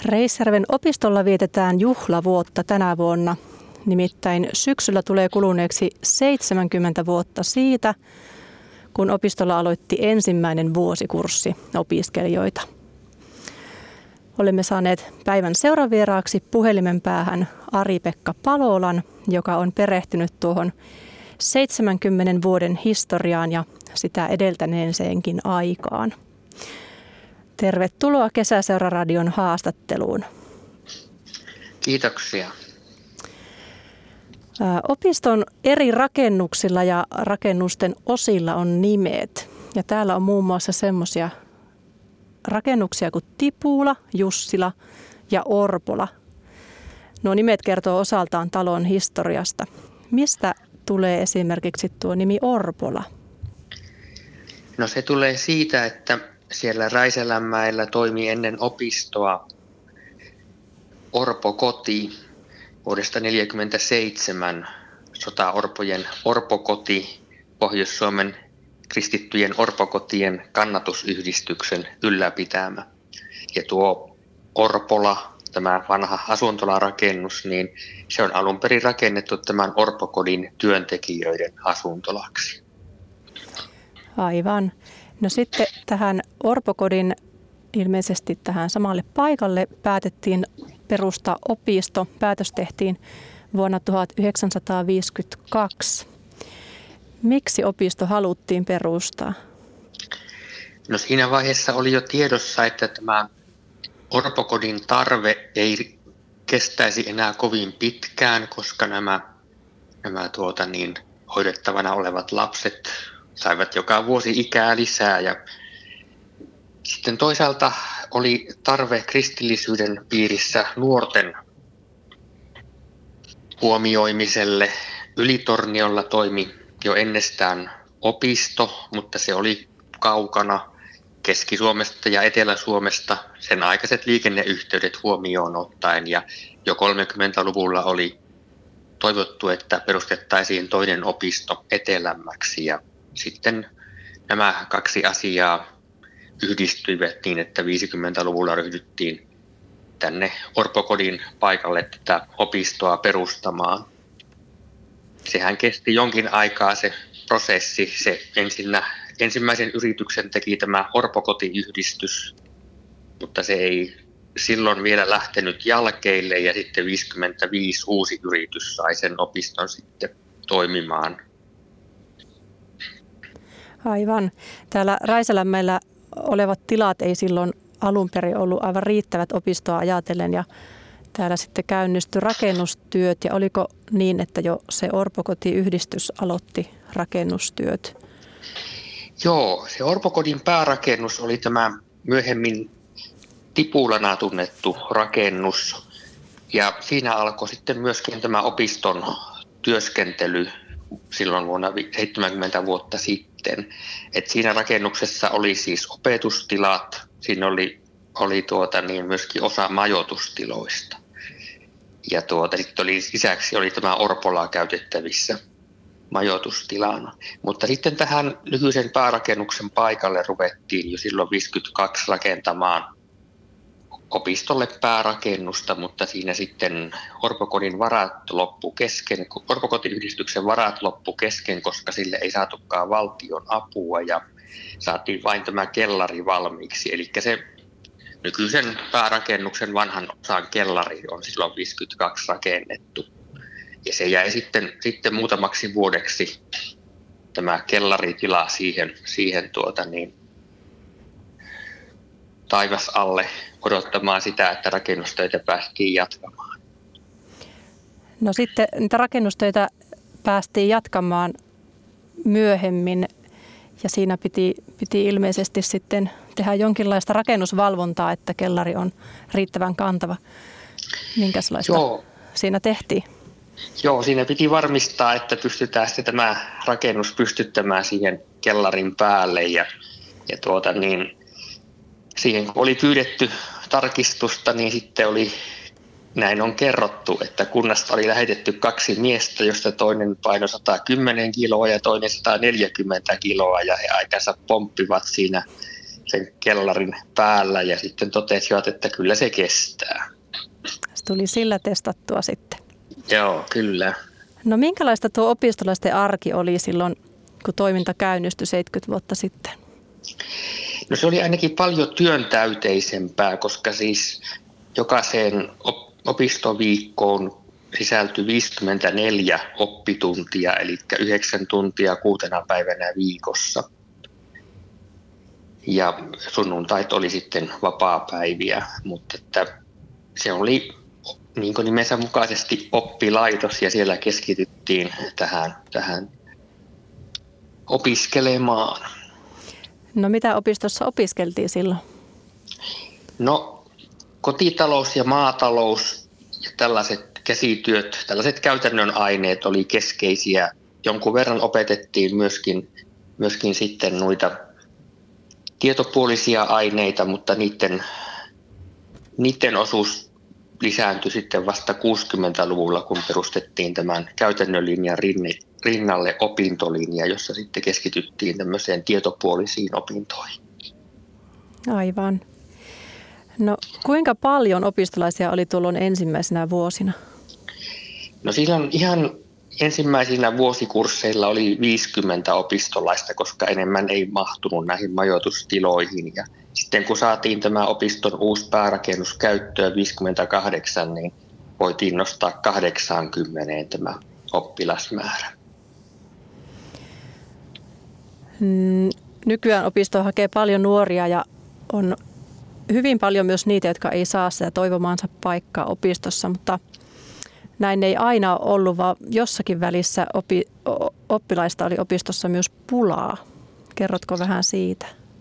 Reisjärven opistolla vietetään juhlavuotta tänä vuonna. Nimittäin syksyllä tulee kuluneeksi 70 vuotta siitä, kun opistolla aloitti ensimmäinen vuosikurssi opiskelijoita. Olemme saaneet päivän seuravieraaksi puhelimen päähän Ari-Pekka Palolan, joka on perehtynyt tuohon 70 vuoden historiaan ja sitä edeltäneeseenkin aikaan. Tervetuloa Kesäseuraradion haastatteluun. Kiitoksia. Opiston eri rakennuksilla ja rakennusten osilla on nimet. Ja täällä on muun muassa semmoisia rakennuksia kuin Tipula, Jussila ja Orpola. Nuo nimet kertoo osaltaan talon historiasta. Mistä tulee esimerkiksi tuo nimi Orpola? No se tulee siitä, että siellä Raiselänmäellä toimi ennen opistoa Orpokoti vuodesta 1947, sotaorpojen Orpokoti, Pohjois-Suomen kristittyjen orpokotien kannatusyhdistyksen ylläpitämä. Ja tuo Orpola, tämä vanha asuntolarakennus, niin se on alun perin rakennettu tämän Orpokodin työntekijöiden asuntolaksi. Aivan. No sitten tähän Orpokodin, ilmeisesti tähän samalle paikalle päätettiin perustaa opisto. Päätös tehtiin vuonna 1952. Miksi opisto haluttiin perustaa? No siinä vaiheessa oli jo tiedossa, että tämä Orpokodin tarve ei kestäisi enää kovin pitkään, koska nämä hoidettavana olevat lapset saivat joka vuosi ikää lisää. Ja sitten toisaalta oli tarve kristillisyyden piirissä nuorten huomioimiselle. Ylitorniolla toimi jo ennestään opisto, mutta se oli kaukana Keski-Suomesta ja Etelä-Suomesta sen aikaiset liikenneyhteydet huomioon ottaen. Ja jo 30-luvulla oli toivottu, että perustettaisiin toinen opisto etelämmäksi. Ja sitten nämä kaksi asiaa yhdistyivät niin, että 50-luvulla ryhdyttiin tänne Orpokodin paikalle tätä opistoa perustamaan. Sehän kesti jonkin aikaa se prosessi. Se ensimmäisen yrityksen teki tämä Orpokotiyhdistys, mutta se ei silloin vielä lähtenyt jalkeille ja sitten 55 uusi yritys sai sen opiston sitten toimimaan. Aivan. Täällä Raiselänmäellä olevat tilat ei silloin alun perin ollut aivan riittävät opistoa ajatellen ja täällä sitten käynnistyi rakennustyöt ja oliko niin, että jo se Orpokotiyhdistys aloitti rakennustyöt? Joo, se Orpokodin päärakennus oli tämä myöhemmin Tipulana tunnettu rakennus ja siinä alkoi sitten myöskin tämä opiston työskentely silloin vuonna 70 vuotta sitten. Et siinä rakennuksessa oli siis opetustilat, siinä oli myöskin osa majoitustiloista. Ja sitten lisäksi oli tämä Orpola käytettävissä majoitustilana. Mutta sitten tähän nykyisen päärakennuksen paikalle ruvettiin jo silloin 52 rakentamaan opistolle päärakennusta, mutta siinä sitten Orpokodin varat loppu kesken, Orpokotiyhdistyksen varat loppu kesken, koska sille ei saatukaan valtion apua ja saatiin vain tämä kellari valmiiksi. Eli se nykyisen päärakennuksen vanhan osan kellari on silloin 52 rakennettu. Ja se jäi sitten muutamaksi vuodeksi tämä kellaritila siihen taivas alle odottamaan sitä, että rakennustöitä päästiin jatkamaan. No sitten niitä rakennustöitä päästiin jatkamaan myöhemmin ja siinä piti ilmeisesti sitten tehdä jonkinlaista rakennusvalvontaa, että kellari on riittävän kantava. Minkälaista siinä tehtiin? Joo, siinä piti varmistaa, että pystytään sitten tämä rakennus pystyttämään siihen kellarin päälle ja siihen kun oli pyydetty tarkistusta, niin sitten näin on kerrottu, että kunnasta oli lähetetty 2 miestä, josta toinen painoi 110 kiloa ja toinen 140 kiloa ja he aikansa pomppivat siinä sen kellarin päällä ja sitten totesivat, että kyllä se kestää. Se tuli sillä testattua sitten. Joo, kyllä. No minkälaista tuo opistolaisten arki oli silloin, kun toiminta käynnistyi 70 vuotta sitten? No se oli ainakin paljon työntäyteisempää, koska siis jokaiseen opistoviikkoon sisältyi 54 oppituntia, eli 9 tuntia 6 päivänä viikossa. Ja sunnuntait oli sitten vapaapäiviä, mutta että se oli niin kuin nimensä mukaisesti oppilaitos ja siellä keskityttiin tähän opiskelemaan. No mitä opistossa opiskeltiin silloin? No kotitalous ja maatalous ja tällaiset käsityöt, tällaiset käytännön aineet oli keskeisiä. Jonkun verran opetettiin myöskin sitten noita tietopuolisia aineita, mutta niiden osuus lisääntyi sitten vasta 60-luvulla, kun perustettiin tämän käytännön linjan rinnalle opintolinja, jossa sitten keskityttiin tämmöiseen tietopuolisiin opintoihin. Aivan. No kuinka paljon opistolaisia oli tuolloin ensimmäisenä vuosina? No silloin ihan ensimmäisinä vuosikursseilla oli 50 opistolaista, koska enemmän ei mahtunut näihin majoitustiloihin. Ja sitten kun saatiin tämä opiston uusi päärakennus käyttöön 58, niin voitiin nostaa 80 tämä oppilasmäärä. Nykyään opistoon hakee paljon nuoria ja on hyvin paljon myös niitä, jotka ei saa sitä toivomaansa paikkaa opistossa, mutta näin ei aina ole ollut, vaan jossakin välissä oppilaista oli opistossa myös pulaa. Kerrotko vähän siitä?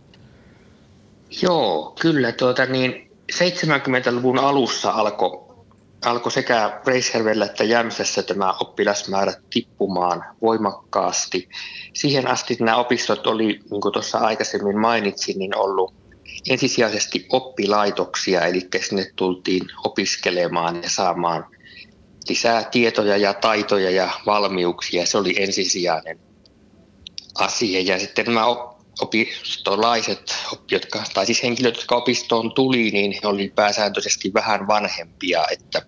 Joo, kyllä. 70-luvun alussa alkoi sekä Reisjärvellä että Jämsässä tämä oppilasmäärä tippumaan voimakkaasti. Siihen asti nämä opistot oli, niin kuin tuossa aikaisemmin mainitsin, niin ollut ensisijaisesti oppilaitoksia, eli sinne tultiin opiskelemaan ja saamaan lisää tietoja ja taitoja ja valmiuksia. Se oli ensisijainen asia. Ja sitten nämä opistolaiset, siis henkilöt, jotka opistoon tuli, niin he olivat pääsääntöisesti vähän vanhempia, että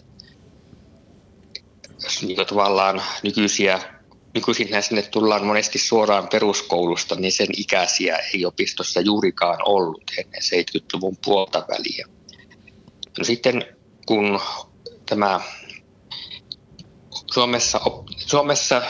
niin tavallaan nykyisin sinne tullaan monesti suoraan peruskoulusta, niin sen ikäisiä ei opistossa juurikaan ollut ennen 70-luvun puolta väliä. No sitten kun tämä Suomessa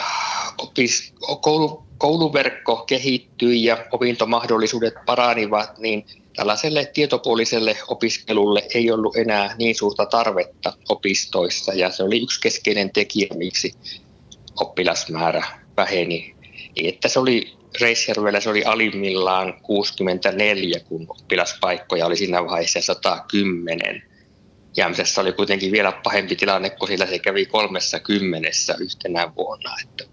kouluverkko kehittyi ja opintomahdollisuudet paranivat, niin tällaiselle tietopuoliselle opiskelulle ei ollut enää niin suurta tarvetta opistoissa, ja se oli yksi keskeinen tekijä, miksi oppilasmäärä väheni. Että se oli Reisjärvellä se oli alimmillaan 64, kun oppilaspaikkoja oli siinä vaiheessa 110. Jämsässä oli kuitenkin vielä pahempi tilanne, kun sillä se kävi 30 yhtenä vuonna.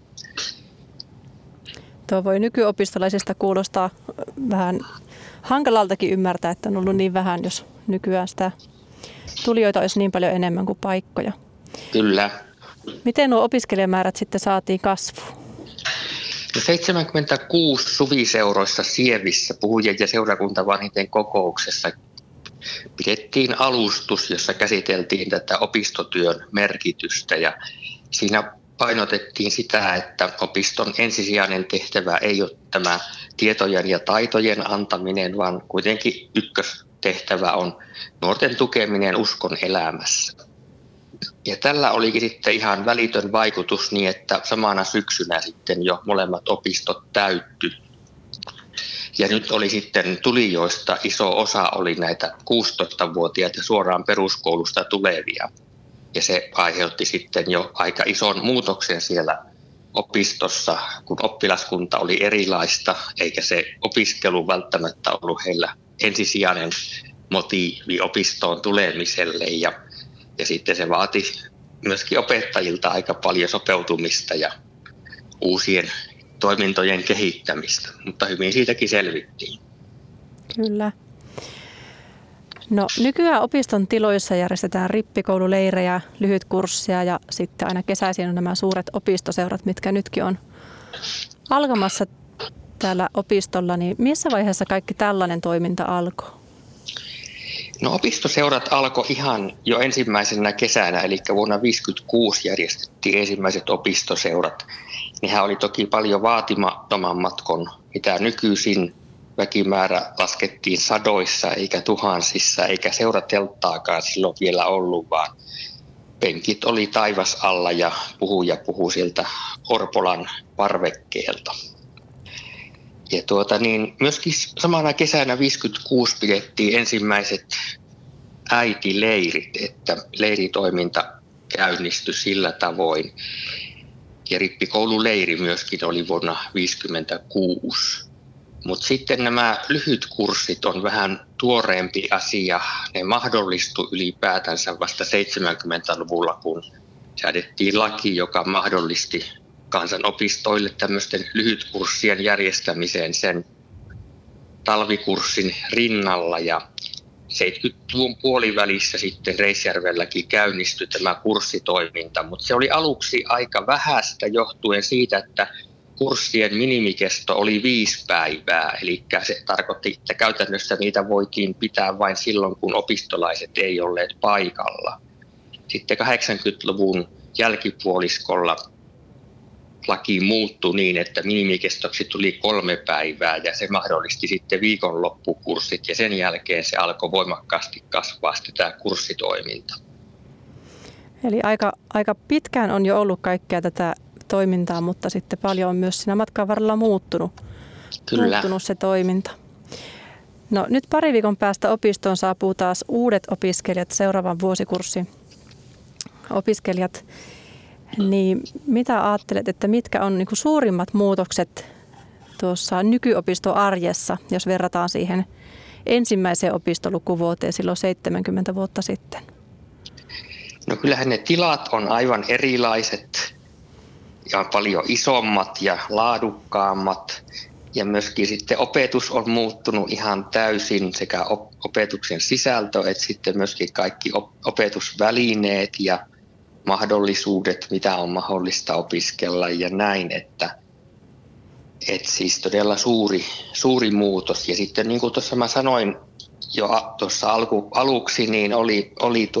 Tuo voi nykyopistolaisista kuulostaa vähän hankalaltakin ymmärtää, että on ollut niin vähän, jos nykyään sitä tulijoita olisi niin paljon enemmän kuin paikkoja. Kyllä. Miten nuo opiskelijamäärät sitten saatiin kasvuun? No 76 suviseuroissa Sievissä puhujien ja seurakuntavanhiten kokouksessa pidettiin alustus, jossa käsiteltiin tätä opistotyön merkitystä, ja siinä painotettiin sitä, että opiston ensisijainen tehtävä ei ole tämä tietojen ja taitojen antaminen, vaan kuitenkin ykköstehtävä on nuorten tukeminen uskon elämässä. Ja tällä olikin sitten ihan välitön vaikutus niin, että samana syksynä sitten jo molemmat opistot täyttyi. Ja nyt oli sitten tulijoista iso osa oli näitä 16-vuotiaita suoraan peruskoulusta tulevia. Ja se aiheutti sitten jo aika ison muutoksen siellä opistossa, kun oppilaskunta oli erilaista, eikä se opiskelu välttämättä ollut heillä ensisijainen motiivi opistoon tulemiselle. Ja sitten se vaati myöskin opettajilta aika paljon sopeutumista ja uusien toimintojen kehittämistä, mutta hyvin siitäkin selvittiin. Kyllä. No, nykyään opiston tiloissa järjestetään rippikoululeirejä, lyhytkursseja ja sitten aina kesäisin on nämä suuret opistoseurat, mitkä nytkin on alkamassa. täällä opistolla, niin missä vaiheessa kaikki tällainen toiminta alkoi? No opistoseurat alkoi ihan jo ensimmäisenä kesänä, eli vuonna 1956 järjestettiin ensimmäiset opistoseurat. Nehän oli toki paljon vaatimattomammat kuin mitä nykyisin. Väkimäärä laskettiin sadoissa eikä tuhansissa, eikä seuratelttaakaan silloin vielä ollut, vaan penkit oli taivas alla ja puhuja puhui sieltä Orpolan parvekkeelta. Ja myöskin samana kesänä 1956 pidettiin ensimmäiset äitileirit, että leiritoiminta käynnistyi sillä tavoin. Ja rippikoululeiri myöskin oli vuonna 1956. Mutta sitten nämä lyhytkurssit on vähän tuoreempi asia. Ne mahdollistui ylipäätänsä vasta 70-luvulla, kun säädettiin laki, joka mahdollisti kansanopistoille tämmöisten lyhytkurssien järjestämiseen sen talvikurssin rinnalla. Ja 70-luvun puolivälissä sitten Reisjärvelläkin käynnistyi tämä kurssitoiminta, mutta se oli aluksi aika vähäistä johtuen siitä, että kurssien minimikesto oli 5 päivää, eli se tarkoitti, että käytännössä niitä voitiin pitää vain silloin, kun opistolaiset ei olleet paikalla. Sitten 80-luvun jälkipuoliskolla laki muuttui niin, että minimikestoksi tuli 3 päivää ja se mahdollisti sitten viikonloppukurssit ja sen jälkeen se alkoi voimakkaasti kasvaa tämä kurssitoiminta. Eli aika pitkään on jo ollut kaikkea tätä toimintaa, mutta sitten paljon on myös siinä matkan varrella muuttunut se toiminta. No nyt pari viikon päästä opistoon saapuu taas uudet opiskelijat, seuraavan vuosikurssin opiskelijat. Niin mitä ajattelet, että mitkä on niin kuin suurimmat muutokset tuossa nykyopistoarjessa, jos verrataan siihen ensimmäiseen opistolukuvuoteen silloin 70 vuotta sitten? No kyllähän ne tilat on aivan erilaiset ja paljon isommat ja laadukkaammat. Ja myöskin sitten opetus on muuttunut ihan täysin, sekä opetuksen sisältö että sitten myöskin kaikki opetusvälineet ja mahdollisuudet, mitä on mahdollista opiskella ja näin, että siis todella suuri muutos. Ja sitten niin kuin tuossa mä sanoin jo tuossa aluksi, niin oli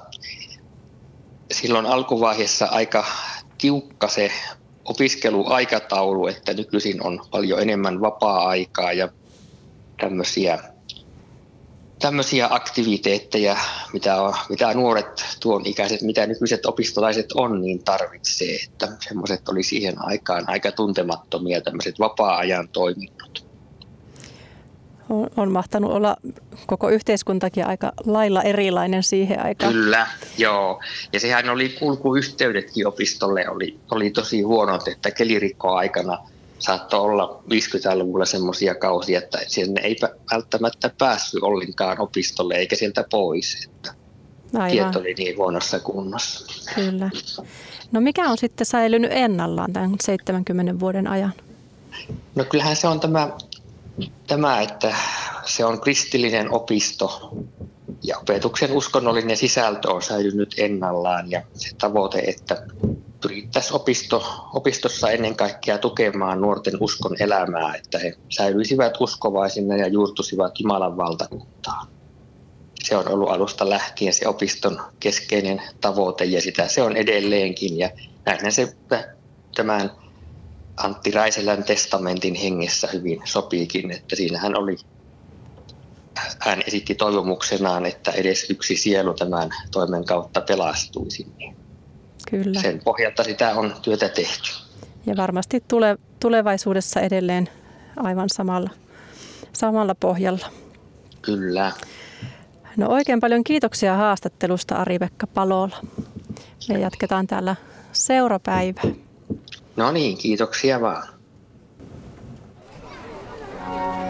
silloin alkuvaiheessa aika tiukka se opiskeluaikataulu, että nykyisin on paljon enemmän vapaa-aikaa ja tämmöisiä aktiviteetteja, mitä nuoret tuon ikäiset, mitä nykyiset opistolaiset on, niin tarvitsee. Että semmoiset oli siihen aikaan aika tuntemattomia tämmöiset vapaa-ajan toiminnot. On mahtanut olla koko yhteiskuntakin aika lailla erilainen siihen aikaan. Kyllä, joo. Ja sehän oli kulkuyhteydetkin opistolle oli tosi huonot, että kelirikkoaikana saattoi olla 50-luvulla semmoisia kausia, että sinne ei välttämättä päässyt ollenkaan opistolle eikä sieltä pois. Että tieto oli niin huonossa kunnossa. Kyllä. No mikä on sitten säilynyt ennallaan tämän 70 vuoden ajan? No kyllähän se on tämä, että se on kristillinen opisto ja opetuksen uskonnollinen sisältö on säilynyt ennallaan ja se tavoite, että pyrittäisiin opistossa ennen kaikkea tukemaan nuorten uskon elämää, että he säilyisivät uskovaisina ja juurtuisivat Jumalan valtakuntaan. Se on ollut alusta lähtien se opiston keskeinen tavoite ja sitä se on edelleenkin ja näin se tämän Antti Räiselän testamentin hengessä hyvin sopiikin, että hän esitti toivomuksenaan, että edes yksi sielu tämän toimen kautta pelastuisi. Kyllä. Sen pohjalta sitä on työtä tehty. Ja varmasti tulevaisuudessa edelleen aivan samalla pohjalla. Kyllä. No oikein paljon kiitoksia haastattelusta, Ari-Pekka Palola. Me jatketaan täällä seurapäivää. No niin, kiitoksia vaan.